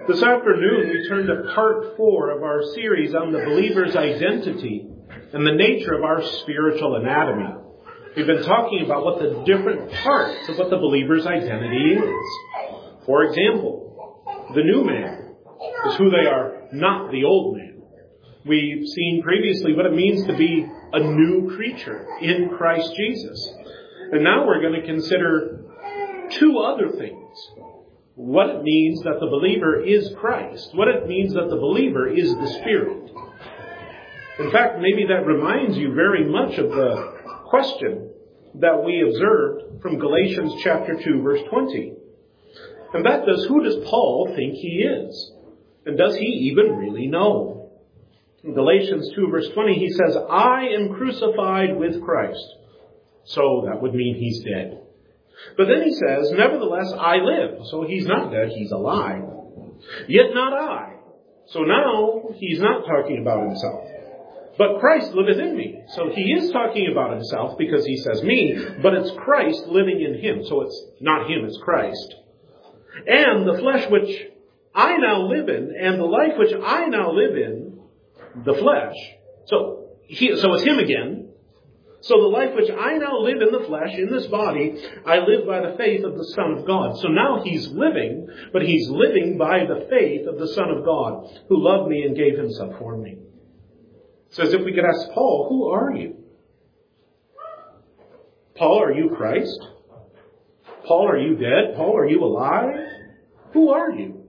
This afternoon, we turn to part 4 of our series on the believer's identity and the nature of our spiritual anatomy. We've been talking about what the different parts of what the believer's identity is. For example, the new man is who they are, not the old man. We've seen previously what it means to be a new creature in Christ Jesus. And now we're going to consider 2 other things. What it means that the believer is Christ. What it means that the believer is the Spirit. In fact, maybe that reminds you very much of the question that we observed from Galatians chapter 2, verse 20. And that is, who does Paul think he is? And does he even really know? In Galatians 2, verse 20, he says, I am crucified with Christ. So that would mean he's dead. But then he says, nevertheless, I live. So he's not dead, he's alive. Yet not I. So now he's not talking about himself. But Christ liveth in me. So he is talking about himself because he says me, but it's Christ living in him. So it's not him, it's Christ. And the flesh which I now live in, and the life which I now live in, the flesh. So it's him again. So the life which I now live in the flesh, in this body, I live by the faith of the Son of God. So now he's living, but he's living by the faith of the Son of God, who loved me and gave himself for me. So as if we could ask Paul, who are you? Paul, are you Christ? Paul, are you dead? Paul, are you alive? Who are you?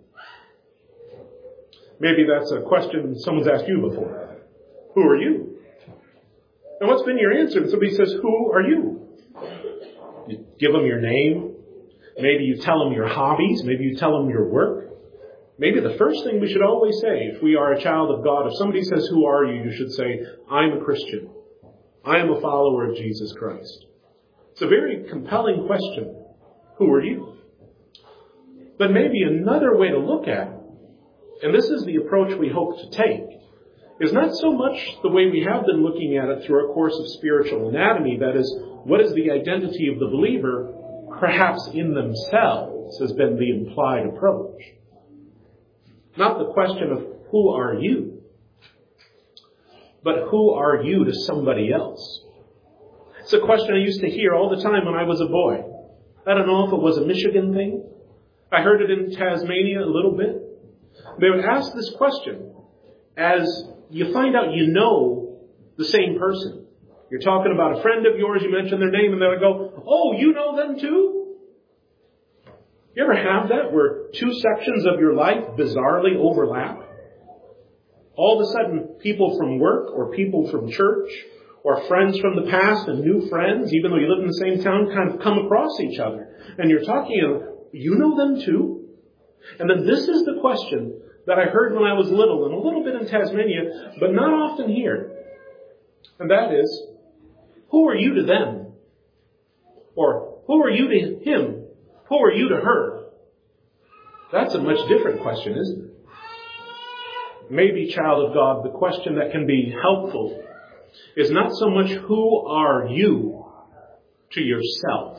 Maybe that's a question someone's asked you before. Who are you? And what's been your answer? And somebody says, who are you? You give them your name. Maybe you tell them your hobbies. Maybe you tell them your work. Maybe the first thing we should always say, if we are a child of God, if somebody says, who are you? You should say, I'm a Christian. I am a follower of Jesus Christ. It's a very compelling question. Who are you? But maybe another way to look at it, and this is the approach we hope to take, is not so much the way we have been looking at it through our course of spiritual anatomy. That is, what is the identity of the believer, perhaps in themselves, has been the implied approach. Not the question of who are you, but who are you to somebody else? It's a question I used to hear all the time when I was a boy. I don't know if it was a Michigan thing. I heard it in Tasmania a little bit. They would ask this question as you find out you know the same person. You're talking about a friend of yours, you mention their name, and they would go, oh, you know them too? You ever have that where 2 sections of your life bizarrely overlap? All of a sudden, people from work or people from church or friends from the past and new friends, even though you live in the same town, kind of come across each other. And you're talking, you know them too? And then this is the question that I heard when I was little, and a little bit in Tasmania, but not often here. And that is, who are you to them? Or who are you to him? Who are you to her? That's a much different question, isn't it? Maybe, child of God, the question that can be helpful is not so much who are you to yourself,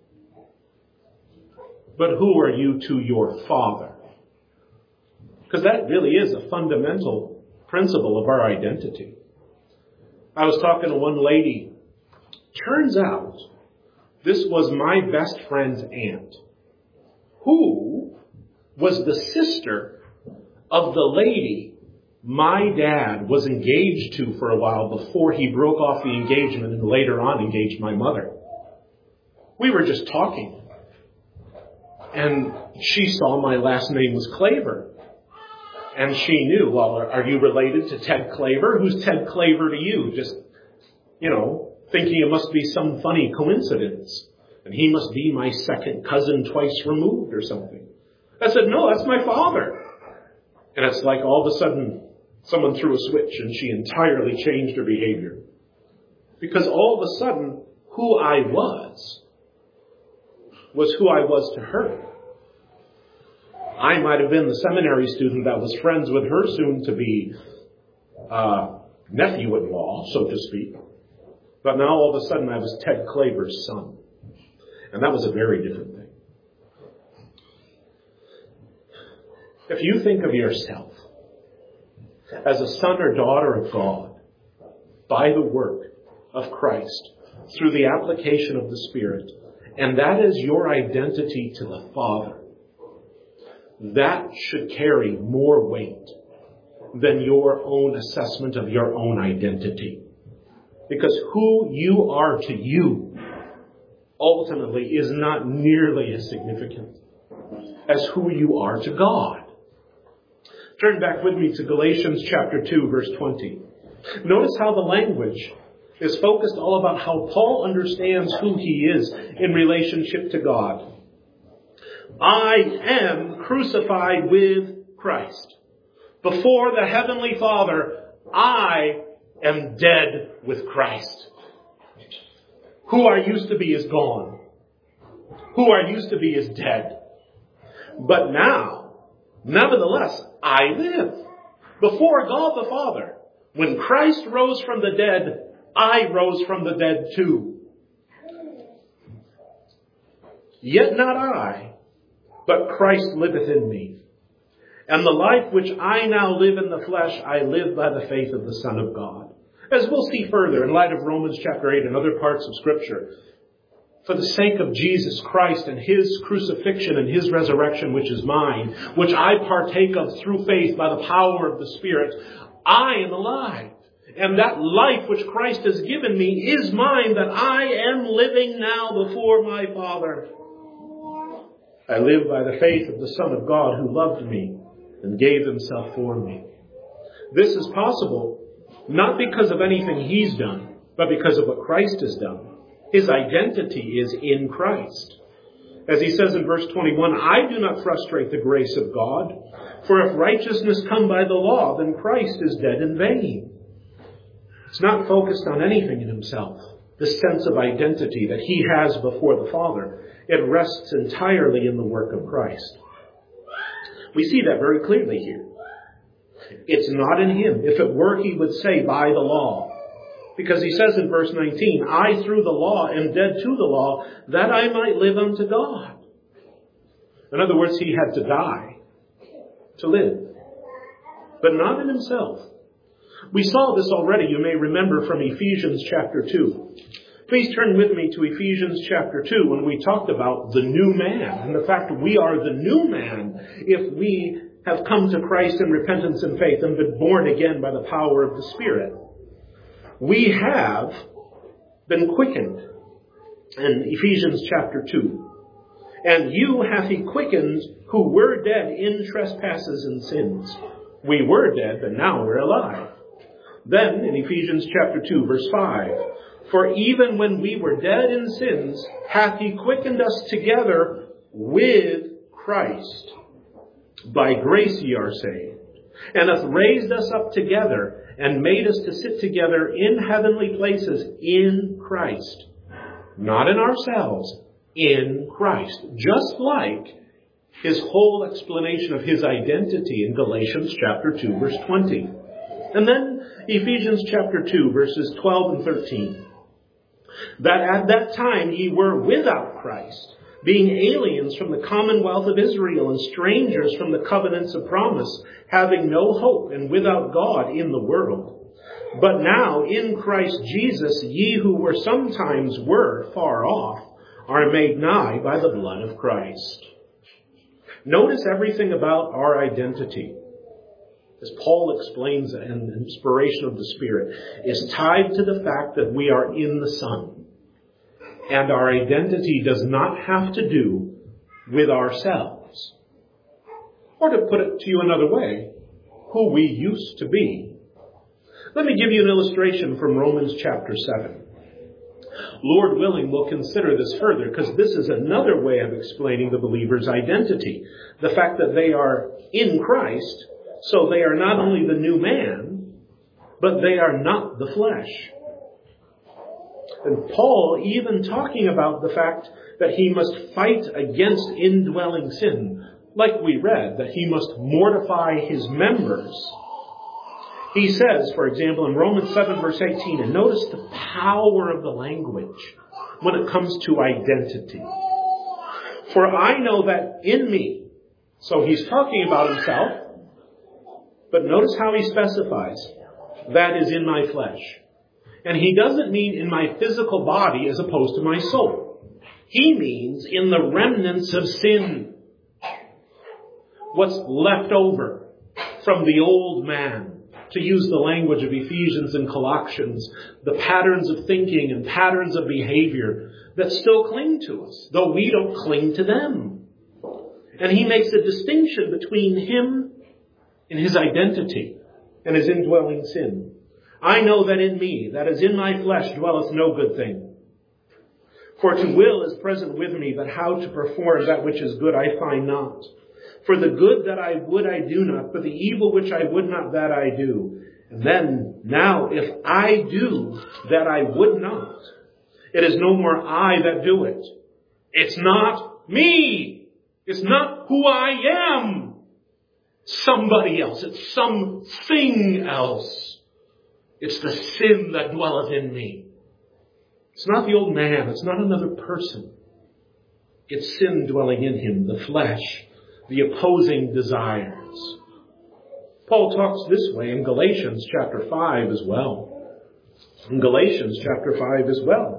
but who are you to your Father? Because that really is a fundamental principle of our identity. I was talking to one lady. Turns out this was my best friend's aunt, who was the sister of the lady my dad was engaged to for a while before he broke off the engagement and later on engaged my mother. We were just talking. And she saw my last name was Claver. And she knew, well, are you related to Ted Claver? Who's Ted Claver to you? Just, thinking it must be some funny coincidence. And he must be my second cousin twice removed or something. I said, no, that's my father. And it's like all of a sudden someone threw a switch and she entirely changed her behavior. Because all of a sudden, who I was who I was to her. I might have been the seminary student that was friends with her soon-to-be nephew-in-law, so to speak. But now all of a sudden I was Ted Claver's son. And that was a very different thing. If you think of yourself as a son or daughter of God by the work of Christ through the application of the Spirit, and that is your identity to the Father, that should carry more weight than your own assessment of your own identity. Because who you are to you ultimately is not nearly as significant as who you are to God. Turn back with me to Galatians chapter 2, verse 20. Notice how the language is focused all about how Paul understands who he is in relationship to God. I am crucified with Christ. Before the Heavenly Father, I am dead with Christ. Who I used to be is gone. Who I used to be is dead. But now, nevertheless, I live. Before God the Father, when Christ rose from the dead, I rose from the dead too. Yet not I, but Christ liveth in me. And the life which I now live in the flesh, I live by the faith of the Son of God. As we'll see further in light of Romans chapter 8 and other parts of Scripture, for the sake of Jesus Christ and His crucifixion and His resurrection, which is mine, which I partake of through faith by the power of the Spirit, I am alive. And that life which Christ has given me is mine, that I am living now before my Father. I live by the faith of the Son of God who loved me and gave Himself for me. This is possible not because of anything He's done, but because of what Christ has done. His identity is in Christ. As he says in verse 21, I do not frustrate the grace of God, for if righteousness come by the law, then Christ is dead in vain. It's not focused on anything in himself. This sense of identity that he has before the Father, it rests entirely in the work of Christ. We see that very clearly here. It's not in him. If it were, he would say, by the law. Because he says in verse 19, I through the law am dead to the law, that I might live unto God. In other words, he had to die to live. But not in himself. We saw this already, you may remember, from Ephesians chapter 2. Please turn with me to Ephesians chapter 2 when we talked about the new man and the fact that we are the new man if we have come to Christ in repentance and faith and been born again by the power of the Spirit. We have been quickened in Ephesians chapter 2. And you hath he quickened who were dead in trespasses and sins. We were dead, but now we're alive. Then in Ephesians chapter 2, verse 5, for even when we were dead in sins, hath he quickened us together with Christ. By grace ye are saved, and hath raised us up together, and made us to sit together in heavenly places in Christ. Not in ourselves, in Christ. Just like his whole explanation of his identity in Galatians chapter 2, verse 20. And then Ephesians chapter 2, verses 12 and 13. That at that time ye were without Christ, being aliens from the commonwealth of Israel and strangers from the covenants of promise, having no hope and without God in the world. But now in Christ Jesus, ye who were sometimes were far off, are made nigh by the blood of Christ. Notice everything about our identity, as Paul explains in inspiration of the Spirit, is tied to the fact that we are in the Son. And our identity does not have to do with ourselves. Or to put it to you another way, who we used to be. Let me give you an illustration from Romans chapter 7. Lord willing, we'll consider this further, because this is another way of explaining the believer's identity. The fact that they are in Christ, so they are not only the new man, but they are not the flesh. And Paul even talking about the fact that he must fight against indwelling sin, like we read, that he must mortify his members. He says, for example, in Romans 7 verse 18, and notice the power of the language when it comes to identity. For I know that in me, So he's talking about himself, but notice how he specifies, that is in my flesh. And he doesn't mean in my physical body as opposed to my soul. He means in the remnants of sin. What's left over from the old man, to use the language of Ephesians and Colossians, the patterns of thinking and patterns of behavior that still cling to us, though we don't cling to them. And he makes a distinction between him and his identity and his indwelling sin. I know that in me, that is in my flesh, dwelleth no good thing. For to will is present with me, but how to perform that which is good I find not. For the good that I would I do not, but the evil which I would not that I do. And then, now, if I do that I would not, it is no more I that do it. It's not me. It's not who I am. Somebody else. It's something else. It's the sin that dwelleth in me. It's not the old man. It's not another person. It's sin dwelling in him, the flesh, the opposing desires. Paul talks this way in Galatians chapter 5 as well. In Galatians chapter 5 as well.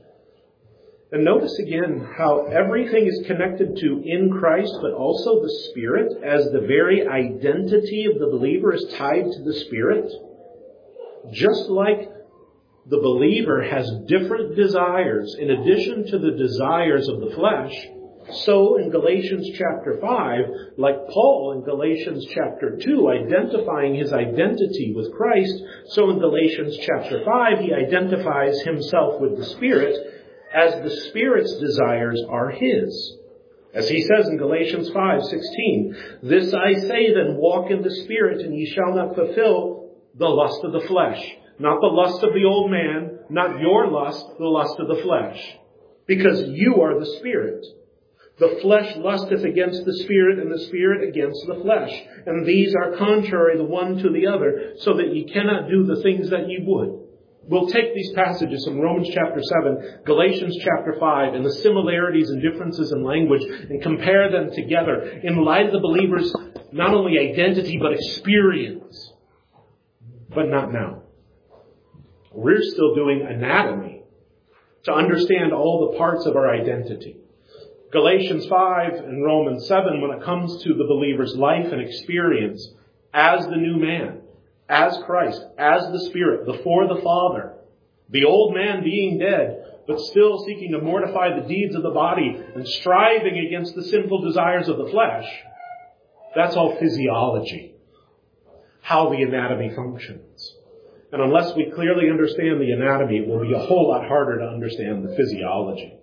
And notice again how everything is connected to in Christ, but also the Spirit, as the very identity of the believer is tied to the Spirit. Just like the believer has different desires in addition to the desires of the flesh, so in Galatians chapter 5, like Paul in Galatians chapter 2, identifying his identity with Christ, so in Galatians chapter 5, he identifies himself with the Spirit as the Spirit's desires are his. As he says in Galatians 5:16, this I say then, walk in the Spirit, and ye shall not fulfill the lust of the flesh. Not the lust of the old man, not your lust, the lust of the flesh. Because you are the Spirit. The flesh lusteth against the Spirit, and the Spirit against the flesh. And these are contrary the one to the other, so that ye cannot do the things that ye would. We'll take these passages from Romans chapter 7, Galatians chapter 5, and the similarities and differences in language, and compare them together in light of the believer's not only identity, but experience. But not now. We're still doing anatomy to understand all the parts of our identity. Galatians 5 and Romans 7, when it comes to the believer's life and experience as the new man, as Christ, as the Spirit, before the Father, the old man being dead, but still seeking to mortify the deeds of the body and striving against the sinful desires of the flesh, that's all physiology, how the anatomy functions. And unless we clearly understand the anatomy, it will be a whole lot harder to understand the physiology.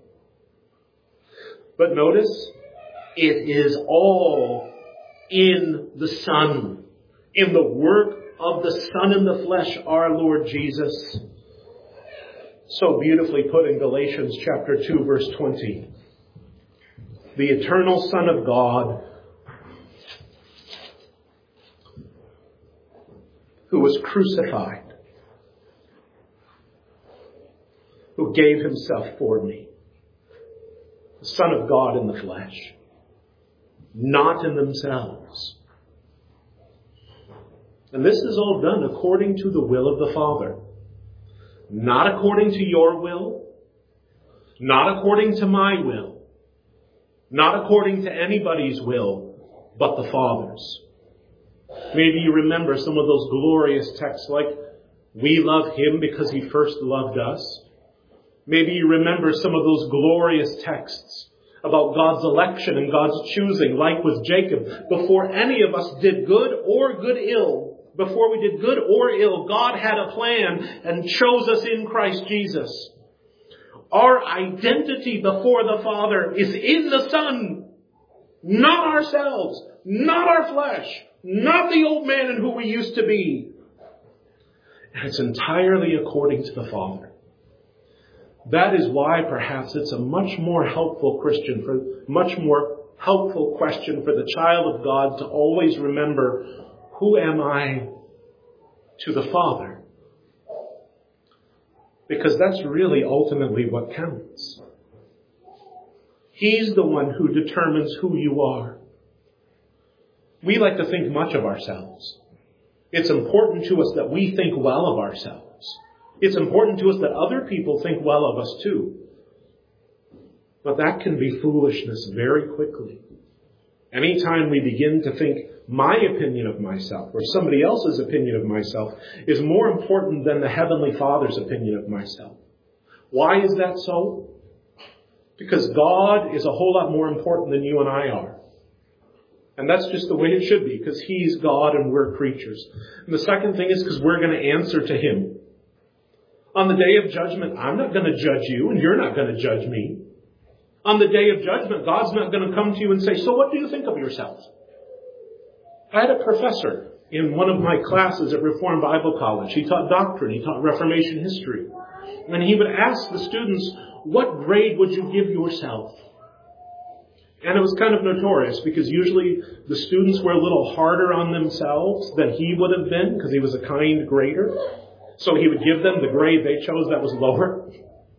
But notice, it is all in the Son, in the work of the Son in the flesh, our Lord Jesus. So beautifully put in Galatians chapter 2, verse 20. The eternal Son of God, who was crucified, who gave himself for me. The Son of God in the flesh, not in themselves. And this is all done according to the will of the Father. Not according to your will, not according to my will, not according to anybody's will, but the Father's. Maybe you remember some of those glorious texts like, we love him because he first loved us. Maybe you remember some of those glorious texts about God's election and God's choosing, like with Jacob. Before any of us did good or good ill, before we did good or ill, God had a plan and chose us in Christ Jesus. Our identity before the Father is in the Son, not ourselves, not our flesh, not the old man and who we used to be. And it's entirely according to the Father. That is why perhaps it's a much more helpful question for the child of God to always remember, who am I to the Father? Because that's really ultimately what counts. He's the one who determines who you are. We like to think much of ourselves. It's important to us that we think well of ourselves. It's important to us that other people think well of us too. But that can be foolishness very quickly. Anytime we begin to think my opinion of myself or somebody else's opinion of myself is more important than the Heavenly Father's opinion of myself. Why is that so? Because God is a whole lot more important than you and I are. And that's just the way it should be, because He's God and we're creatures. And the second thing is because we're going to answer to Him. On the day of judgment, I'm not going to judge you and you're not going to judge me. On the day of judgment, God's not going to come to you and say, so what do you think of yourself? I had a professor in one of my classes at Reformed Bible College. He taught doctrine. He taught Reformation history. And he would ask the students, what grade would you give yourself? And it was kind of notorious because usually the students were a little harder on themselves than he would have been because he was a kind grader. So he would give them the grade they chose that was lower.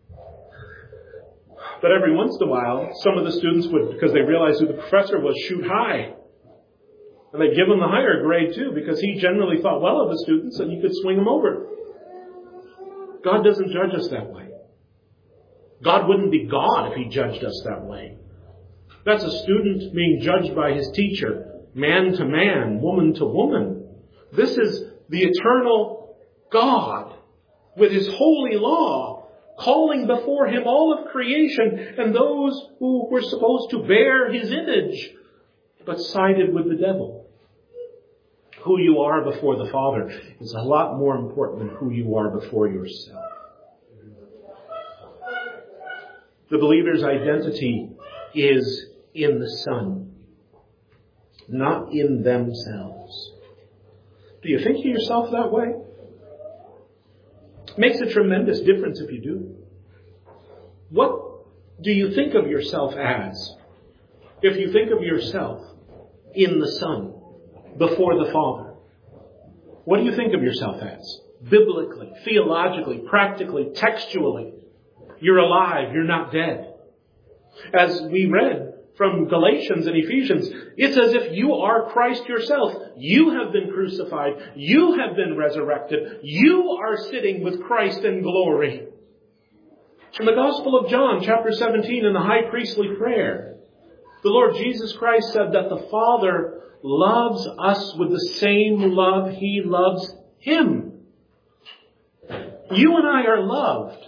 But every once in a while, some of the students would, because they realized who the professor was, shoot high. And they'd give him the higher grade too, because he generally thought well of the students and you could swing them over. God doesn't judge us that way. God wouldn't be God if He judged us that way. That's a student being judged by his teacher, man to man, woman to woman. This is the eternal God with His holy law, calling before Him all of creation and those who were supposed to bear His image, but sided with the devil. Who you are before the Father is a lot more important than who you are before yourself. The believer's identity is in the Son, not in themselves. Do you think of yourself that way? It makes a tremendous difference if you do. What do you think of yourself as if you think of yourself in the Son, before the Father? What do you think of yourself as? Biblically, theologically, practically, textually. You're alive, you're not dead. As we read from Galatians and Ephesians, it's as if you are Christ yourself. You have been crucified. You have been resurrected. You are sitting with Christ in glory. In the Gospel of John, chapter 17, in the high priestly prayer, the Lord Jesus Christ said that the Father loves us with the same love He loves Him. You and I are loved.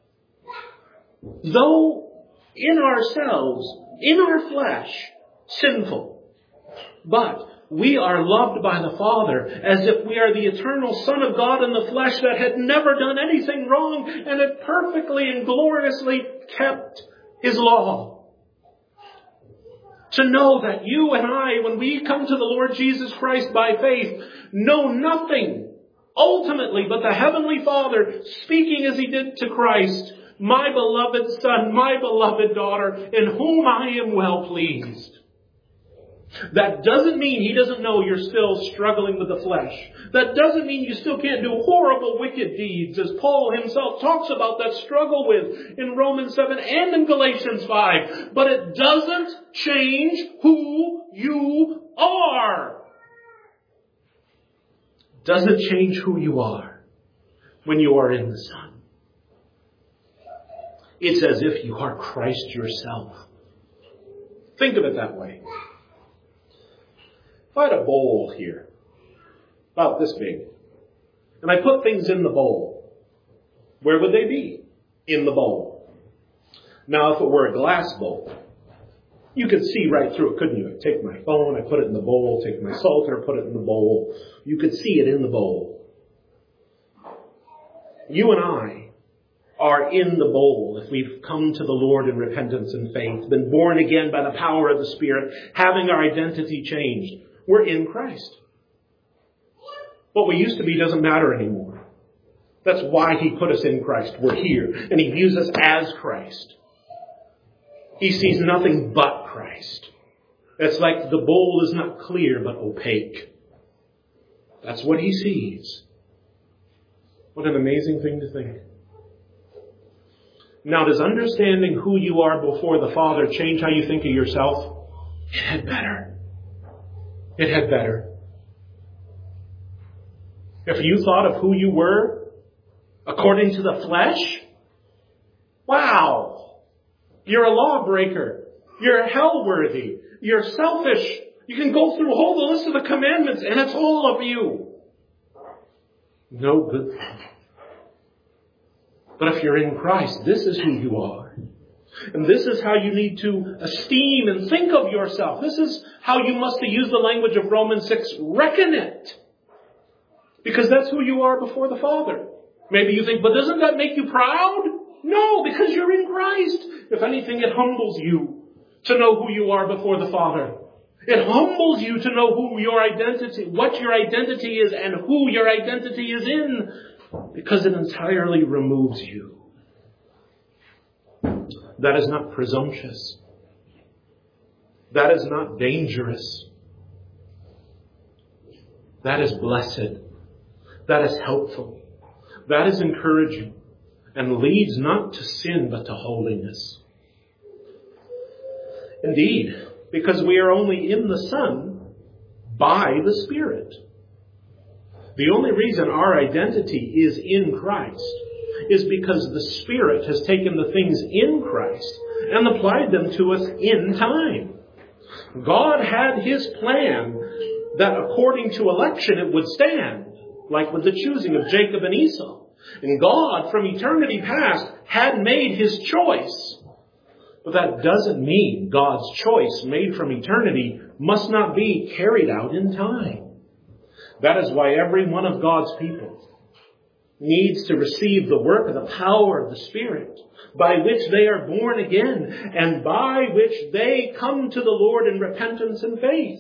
Though in ourselves, in our flesh, sinful. But we are loved by the Father as if we are the eternal Son of God in the flesh that had never done anything wrong and had perfectly and gloriously kept His law. To know that you and I, when we come to the Lord Jesus Christ by faith, know nothing ultimately but the Heavenly Father speaking as He did to Christ, my beloved Son, my beloved daughter, in whom I am well pleased. That doesn't mean He doesn't know you're still struggling with the flesh. That doesn't mean you still can't do horrible, wicked deeds, as Paul himself talks about that struggle with in Romans 7 and in Galatians 5. But it doesn't change who you are. Doesn't change who you are when you are in the Son. It's as if you are Christ yourself. Think of it that way. If I had a bowl here, about this big, and I put things in the bowl, where would they be? In the bowl. Now, if it were a glass bowl, you could see right through it, couldn't you? I'd take my phone, I put it in the bowl, take my Psalter, put it in the bowl. You could see it in the bowl. You and I are in the bowl if we've come to the Lord in repentance and faith, been born again by the power of the Spirit, having our identity changed. We're in Christ. What we used to be doesn't matter anymore. That's why He put us in Christ. We're here. And He views us as Christ. He sees nothing but Christ. It's like the bowl is not clear but opaque. That's what He sees. What an amazing thing to think. Now, does understanding who you are before the Father change how you think of yourself? It had better. It had better. If you thought of who you were according to the flesh, wow, you're a lawbreaker. You're hell-worthy. You're selfish. You can go through the list of the commandments and it's all of you. No good thing. But if you're in Christ, this is who you are. And this is how you need to esteem and think of yourself. This is how you must, to use the language of Romans 6, reckon it. Because that's who you are before the Father. Maybe you think, but doesn't that make you proud? No, because you're in Christ. If anything, it humbles you to know who you are before the Father. It humbles you to know who your identity, what your identity is and who your identity is in. Because it entirely removes you. That is not presumptuous. That is not dangerous. That is blessed. That is helpful. That is encouraging. And leads not to sin but to holiness. Indeed, because we are only in the Son by the Spirit. The only reason our identity is in Christ is because the Spirit has taken the things in Christ and applied them to us in time. God had His plan that according to election it would stand, like with the choosing of Jacob and Esau. And God, from eternity past, had made His choice. But that doesn't mean God's choice made from eternity must not be carried out in time. That is why every one of God's people needs to receive the work of the power of the Spirit, by which they are born again, and by which they come to the Lord in repentance and faith.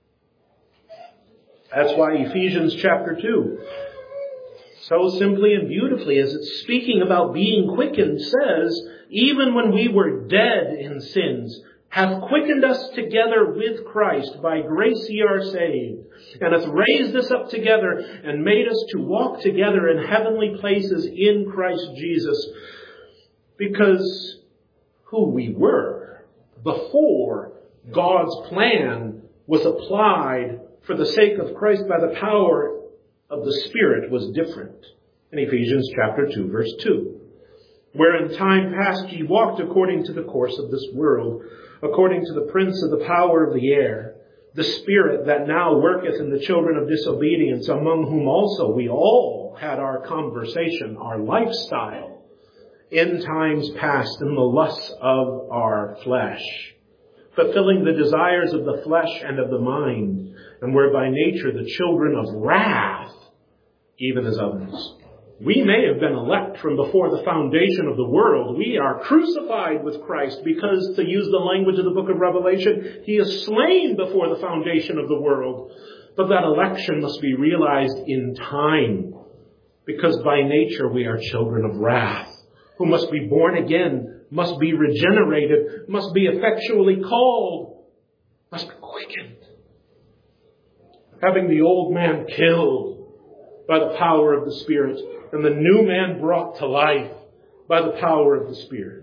That's why Ephesians chapter 2, so simply and beautifully as it's speaking about being quickened, says, even when we were dead in sins, hath quickened us together with Christ. By grace ye are saved. And hath raised us up together and made us to walk together in heavenly places in Christ Jesus. Because who we were before God's plan was applied for the sake of Christ by the power of the Spirit was different. In Ephesians chapter 2, verse 2. Where in time past ye walked according to the course of this world, according to the prince of the power of the air, the spirit that now worketh in the children of disobedience, among whom also we all had our conversation, our lifestyle, in times past in the lusts of our flesh, fulfilling the desires of the flesh and of the mind, and were by nature the children of wrath, even as others. We may have been elect from before the foundation of the world. We are crucified with Christ because, to use the language of the book of Revelation, He is slain before the foundation of the world. But that election must be realized in time, because by nature we are children of wrath, who must be born again, must be regenerated, must be effectually called, must be quickened. Having the old man killed by the power of the Spirit, and the new man brought to life by the power of the Spirit.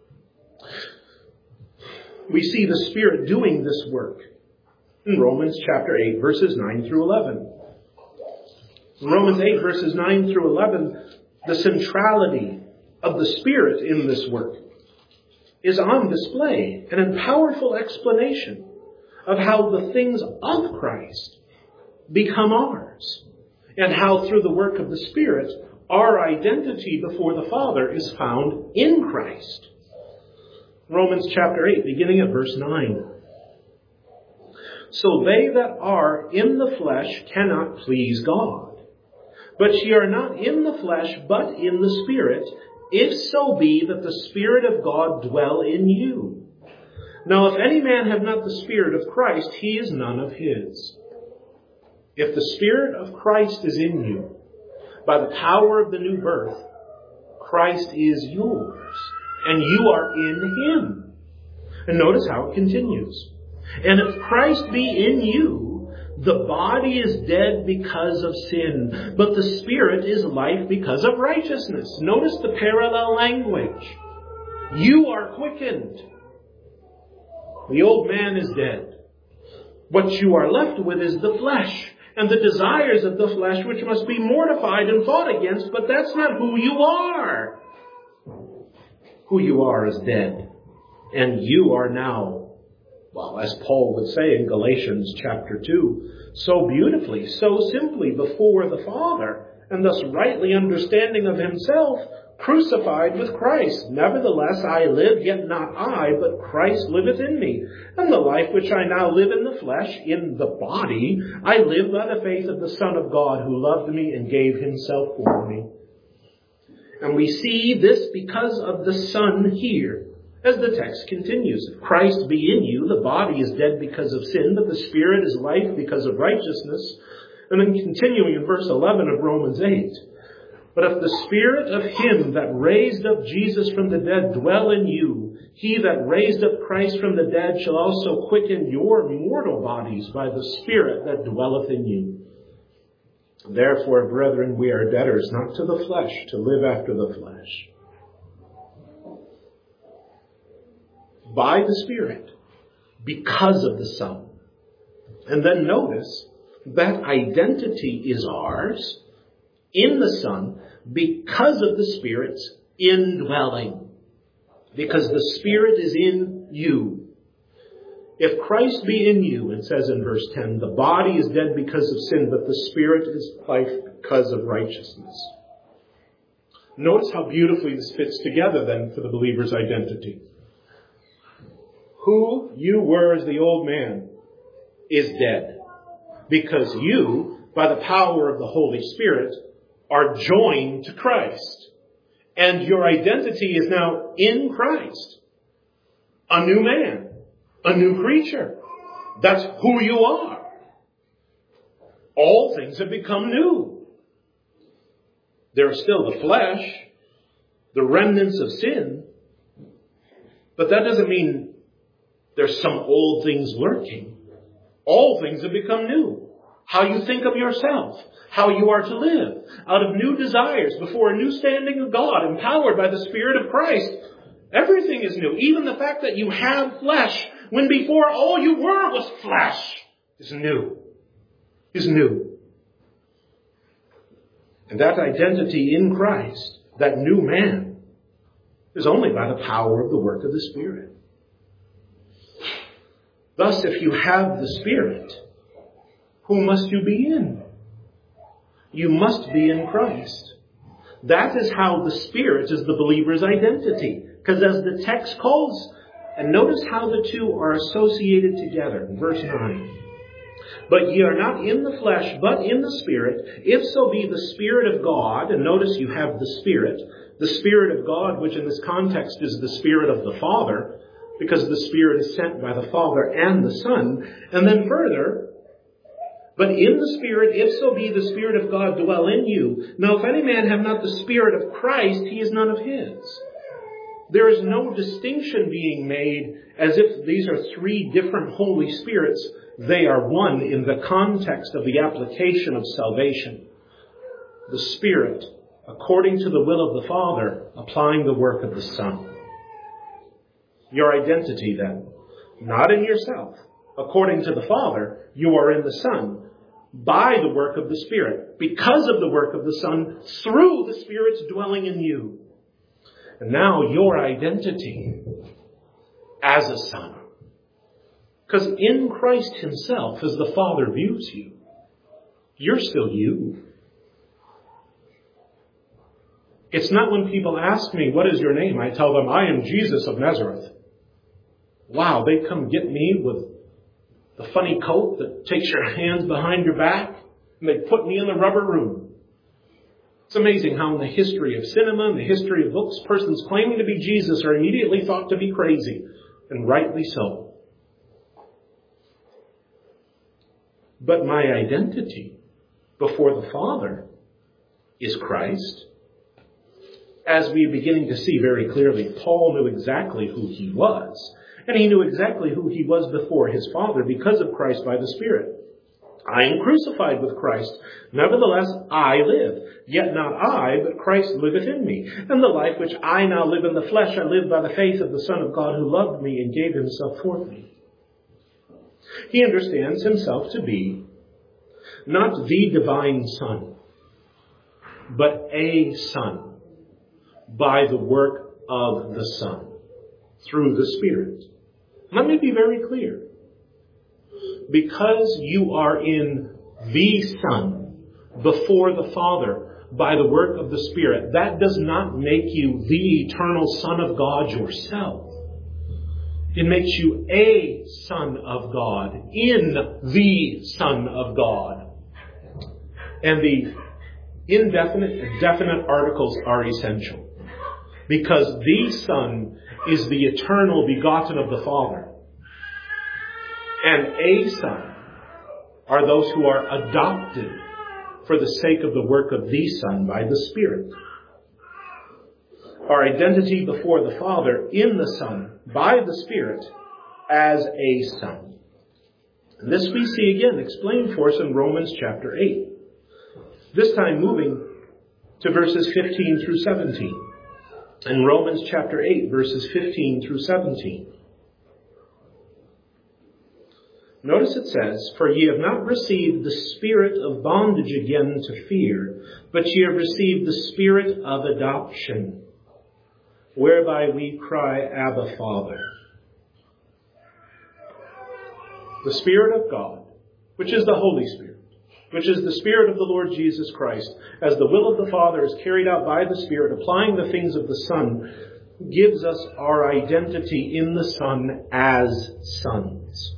We see the Spirit doing this work in Romans chapter 8, verses 9 through 11. In Romans 8, verses 9 through 11, the centrality of the Spirit in this work is on display, and in powerful explanation of how the things of Christ become ours, and how through the work of the Spirit, our identity before the Father is found in Christ. Romans chapter 8, beginning at verse 9. So they that are in the flesh cannot please God. But ye are not in the flesh, but in the Spirit, if so be that the Spirit of God dwell in you. Now if any man have not the Spirit of Christ, he is none of his. If the Spirit of Christ is in you, by the power of the new birth, Christ is yours, and you are in Him. And notice how it continues. And if Christ be in you, the body is dead because of sin, but the Spirit is life because of righteousness. Notice the parallel language. You are quickened. The old man is dead. What you are left with is the flesh and the desires of the flesh, which must be mortified and fought against, but that's not who you are. Who you are is dead. And you are now, well, as Paul would say in Galatians chapter 2, so beautifully, so simply before the Father, and thus rightly understanding of himself, crucified with Christ. Nevertheless, I live, yet not I, but Christ liveth in me. And the life which I now live in the flesh, in the body, I live by the faith of the Son of God, who loved me and gave himself for me. And we see this because of the Son here. As the text continues, if Christ be in you, the body is dead because of sin, but the Spirit is life because of righteousness. And then continuing in verse 11 of Romans 8. But if the Spirit of him that raised up Jesus from the dead dwell in you, he that raised up Christ from the dead shall also quicken your mortal bodies by the Spirit that dwelleth in you. Therefore, brethren, we are debtors not to the flesh, to live after the flesh. By the Spirit, because of the Son. And then notice that identity is ours in the Son because of the Spirit's indwelling. Because the Spirit is in you. If Christ be in you, it says in verse 10, the body is dead because of sin, but the Spirit is life because of righteousness. Notice how beautifully this fits together then for the believer's identity. Who you were as the old man is dead. Because you, by the power of the Holy Spirit, are joined to Christ. And your identity is now in Christ. A new man. A new creature. That's who you are. All things have become new. There is still the flesh, the remnants of sin. But that doesn't mean there's some old things lurking. All things have become new. How you think of yourself. How you are to live. Out of new desires before a new standing of God, empowered by the Spirit of Christ. Everything is new. Even the fact that you have flesh, when before all you were was flesh, is new. Is new. And that identity in Christ, that new man, is only by the power of the work of the Spirit. Thus, if you have the Spirit, who must you be in? You must be in Christ. That is how the Spirit is the believer's identity. Because as the text calls, and notice how the two are associated together. In verse 9. But ye are not in the flesh, but in the Spirit, if so be the Spirit of God. And notice you have the Spirit of God, which in this context is the Spirit of the Father, because the Spirit is sent by the Father and the Son. And then further, but in the Spirit, if so be the Spirit of God dwell in you. Now if any man have not the Spirit of Christ, he is none of his. There is no distinction being made as if these are three different Holy Spirits. They are one in the context of the application of salvation. The Spirit, according to the will of the Father, applying the work of the Son. Your identity then, not in yourself. According to the Father, you are in the Son by the work of the Spirit, because of the work of the Son, through the Spirit's dwelling in you. And now your identity as a son. Because in Christ himself, as the Father views you, you're still you. It's not when people ask me, what is your name? I tell them, I am Jesus of Nazareth. Wow, they come get me with the funny coat that takes your hands behind your back, and they put me in the rubber room. It's amazing how in the history of cinema and the history of books, persons claiming to be Jesus are immediately thought to be crazy, and rightly so. But my identity before the Father is Christ. As we are beginning to see very clearly, Paul knew exactly who he was. And he knew exactly who he was before his Father because of Christ by the Spirit. I am crucified with Christ. Nevertheless, I live. Yet not I, but Christ liveth in me. And the life which I now live in the flesh, I live by the faith of the Son of God who loved me and gave himself for me. He understands himself to be not the divine Son, but a Son by the work of the Son through the Spirit. Let me be very clear. Because you are in the Son before the Father by the work of the Spirit, that does not make you the eternal Son of God yourself. It makes you a Son of God in the Son of God. And the indefinite and definite articles are essential. Because the Son is the eternal begotten of the Father. And a Son are those who are adopted for the sake of the work of the Son by the Spirit. Our identity before the Father in the Son by the Spirit as a Son. And this we see again explained for us in Romans chapter 8. This time moving to verses 15 through 17. In Romans chapter 8, verses 15 through 17. Notice it says, "For ye have not received the spirit of bondage again to fear, but ye have received the spirit of adoption, whereby we cry, Abba, Father." The Spirit of God, which is the Holy Spirit, which is the Spirit of the Lord Jesus Christ, as the will of the Father is carried out by the Spirit, applying the things of the Son, gives us our identity in the Son as sons.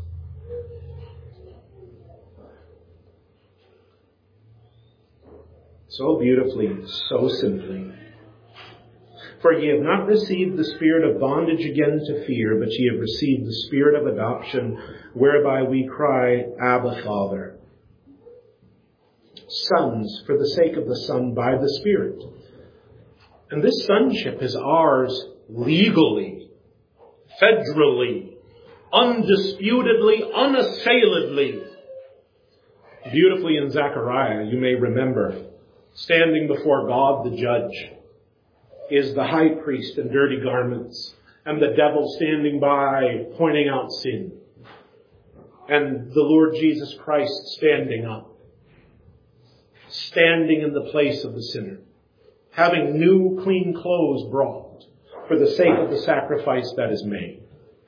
So beautifully, so simply. "For ye have not received the spirit of bondage again to fear, but ye have received the spirit of adoption, whereby we cry, Abba, Father." Sons for the sake of the Son by the Spirit. And this sonship is ours legally, federally, undisputedly, unassailably. Beautifully in Zechariah, you may remember, standing before God the judge is the high priest in dirty garments, and the devil standing by pointing out sin, and the Lord Jesus Christ standing up, standing in the place of the sinner, having new clean clothes brought for the sake of the sacrifice that is made.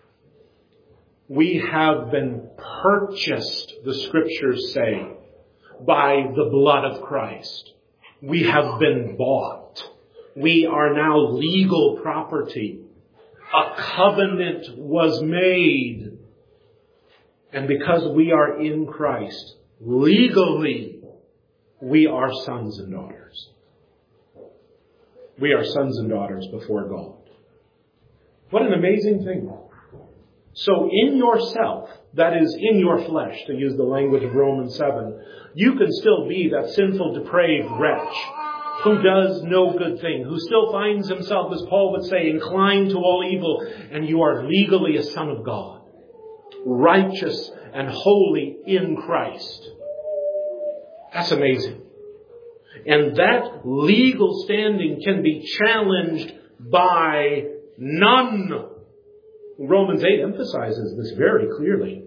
We have been purchased, the Scriptures say, by the blood of Christ. We have been bought. We are now legal property. A covenant was made. And because we are in Christ, legally, we are sons and daughters. We are sons and daughters before God. What an amazing thing. So in yourself, that is in your flesh, to use the language of Romans 7, you can still be that sinful, depraved wretch who does no good thing, who still finds himself, as Paul would say, inclined to all evil, and you are legally a son of God, righteous and holy in Christ. That's amazing. And that legal standing can be challenged by none. Romans 8 emphasizes this very clearly.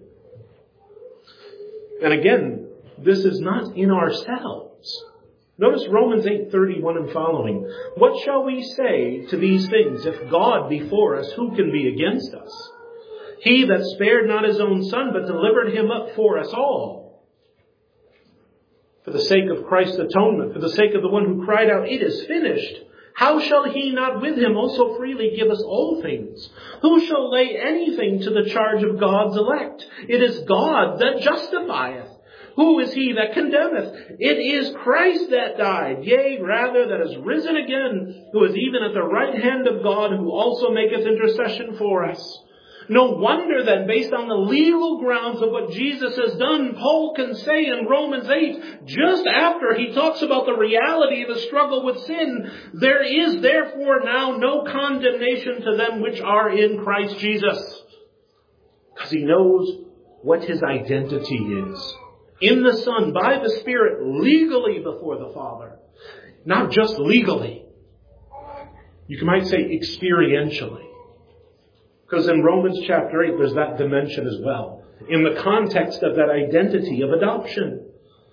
And again, this is not in ourselves. Notice Romans 8:31 and following. "What shall we say to these things? If God be for us, who can be against us? He that spared not his own Son, but delivered him up for us all. For the sake of Christ's atonement, for the sake of the one who cried out, 'It is finished,' how shall he not with him also freely give us all things? Who shall lay anything to the charge of God's elect? It is God that justifieth. Who is he that condemneth? It is Christ that died, yea, rather that is risen again, who is even at the right hand of God, who also maketh intercession for us." No wonder then, based on the legal grounds of what Jesus has done, Paul can say in Romans 8, just after he talks about the reality of the struggle with sin, "There is therefore now no condemnation to them which are in Christ Jesus." Because he knows what his identity is. In the Son, by the Spirit, legally before the Father. Not just legally. You might say experientially. Because in Romans chapter 8, there's that dimension as well. in the context of that identity of adoption.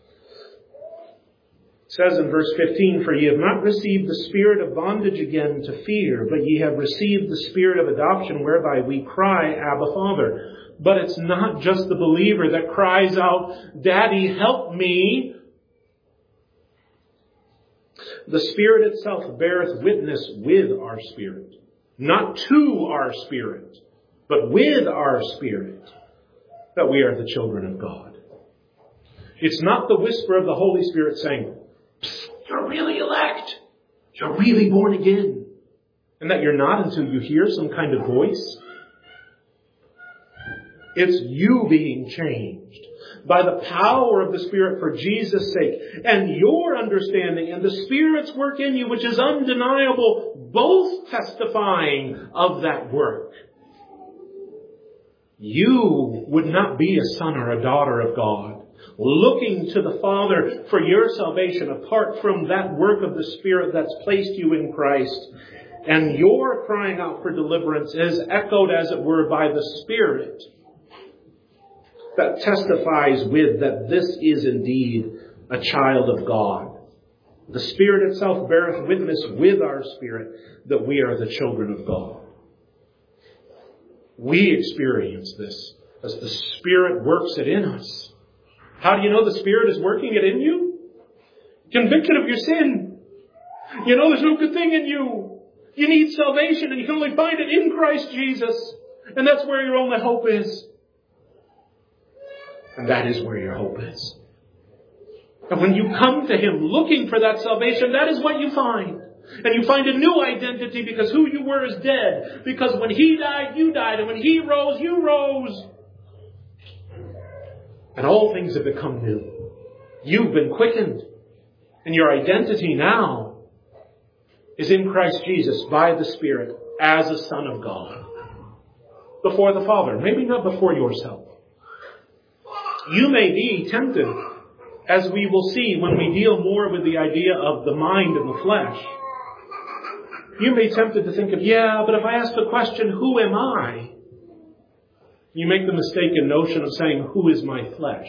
It says in verse 15, "For ye have not received the spirit of bondage again to fear, but ye have received the spirit of adoption, whereby we cry, Abba, Father." But it's not just the believer that cries out, "Daddy, help me." The Spirit itself beareth witness with our spirit. Not to our spirit, but with our spirit, that we are the children of God. It's not the whisper of the Holy Spirit saying, "Psst, you're really elect. You're really born again." And that you're not until you hear some kind of voice. It's you being changed by the power of the Spirit for Jesus' sake, and your understanding and the Spirit's work in you, which is undeniable, both testifying of that work. You would not be a son or a daughter of God, looking to the Father for your salvation apart from that work of the Spirit that's placed you in Christ. And your crying out for deliverance is echoed, as it were, by the Spirit that testifies with that this is indeed a child of God. The Spirit itself beareth witness with our spirit that we are the children of God. We experience this as the Spirit works it in us. How do you know the Spirit is working it in you? Convicted of your sin. You know there's no good thing in you. You need salvation, and you can only find it in Christ Jesus. And that's where your only hope is. And that is where your hope is. And when you come to Him looking for that salvation, that is what you find. And you find a new identity, because who you were is dead. Because when He died, you died. And when He rose, you rose. And all things have become new. You've been quickened. And your identity now is in Christ Jesus by the Spirit as a son of God. Before the Father. Maybe not before yourself. You may be tempted, as we will see when we deal more with the idea of the mind and the flesh. You may be tempted to think of, but if I ask the question, who am I? You make the mistaken notion of saying, who is my flesh?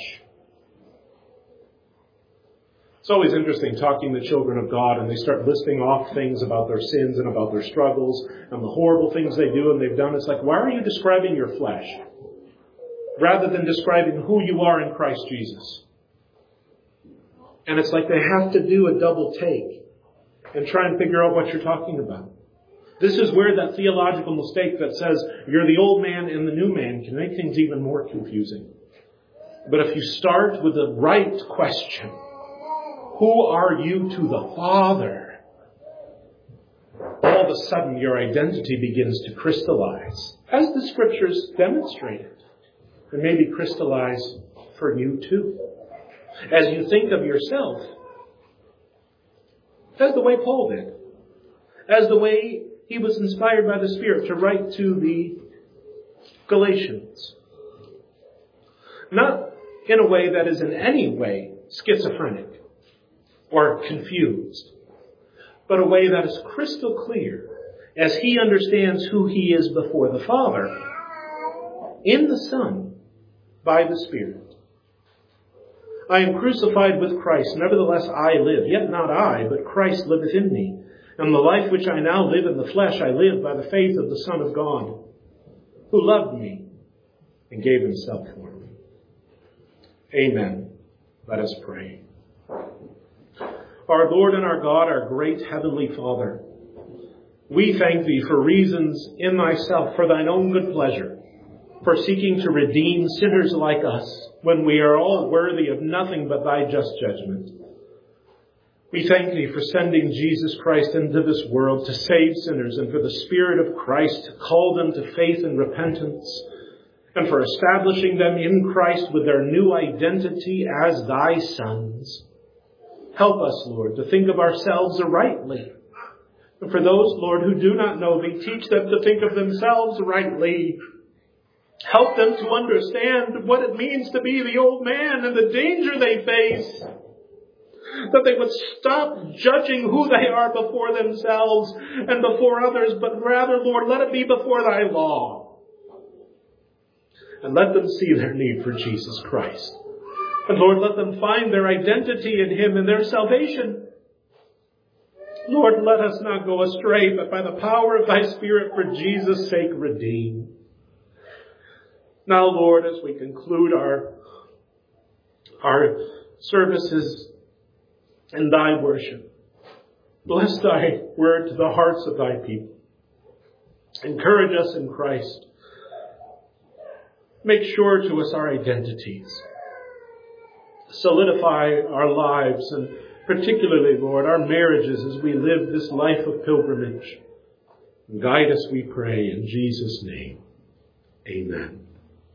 It's always interesting talking to children of God, and they start listing off things about their sins and about their struggles and the horrible things they do and they've done. It's like, why are you describing your flesh rather than describing who you are in Christ Jesus? And it's like they have to do a double take and try and figure out what you're talking about. This is where that theological mistake that says you're the old man and the new man can make things even more confusing. But if you start with the right question, who are you to the Father? All of a sudden your identity begins to crystallize, as the Scriptures demonstrated. And maybe crystallize for you too. As you think of yourself, as the way Paul did, as the way he was inspired by the Spirit to write to the Galatians. Not in a way that is in any way schizophrenic or confused, but a way that is crystal clear as he understands who he is before the Father, in the Son, by the Spirit. I am crucified with Christ, nevertheless I live, yet not I, but Christ liveth in me. And the life which I now live in the flesh, I live by the faith of the Son of God, who loved me and gave himself for me. Amen. Let us pray. Our Lord and our God, our great heavenly Father, we thank thee for reasons in thyself, for thine own good pleasure, for seeking to redeem sinners like us when we are all worthy of nothing but thy just judgment. We thank thee for sending Jesus Christ into this world to save sinners, and for the Spirit of Christ to call them to faith and repentance, and for establishing them in Christ with their new identity as thy sons. Help us, Lord, to think of ourselves rightly. And for those, Lord, who do not know thee, teach them to think of themselves rightly. Help them to understand what it means to be the old man and the danger they face. That they would stop judging who they are before themselves and before others, but rather, Lord, let it be before thy law. And let them see their need for Jesus Christ. And Lord, let them find their identity in Him and their salvation. Lord, let us not go astray, but by the power of Thy Spirit, for Jesus' sake, redeem. Now, Lord, as we conclude our services and Thy worship, bless Thy word to the hearts of Thy people. Encourage us in Christ. Make sure to us our identities. Solidify our lives, and particularly, Lord, our marriages as we live this life of pilgrimage. Guide us, we pray, in Jesus' name. Amen.